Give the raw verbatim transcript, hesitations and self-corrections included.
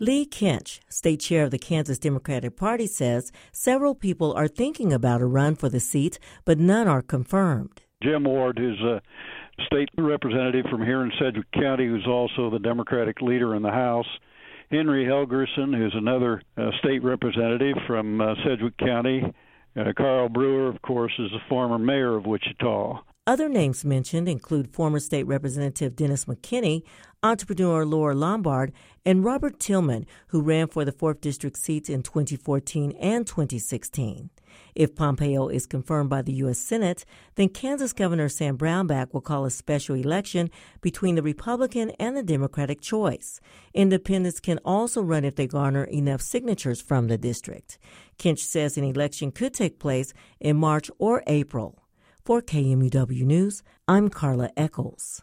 Lee Kinch, state chair of the Kansas Democratic Party, says several people are thinking about a run for the seat, but none are confirmed. Jim Ward, who's a state representative from here in Sedgwick County, who's also the Democratic leader in the House. Henry Helgerson, who's another uh, state representative from uh, Sedgwick County. Uh, Carl Brewer, of course, is the former mayor of Wichita. Other names mentioned include former State Representative Dennis McKinney, entrepreneur Laura Lombard, and Robert Tillman, who ran for the fourth District seats in twenty fourteen and twenty sixteen. If Pompeo is confirmed by the U S Senate, then Kansas Governor Sam Brownback will call a special election between the Republican and the Democratic choice. Independents can also run if they garner enough signatures from the district. Kinch says an election could take place in March or April. For K M U W News, I'm Carla Eccles.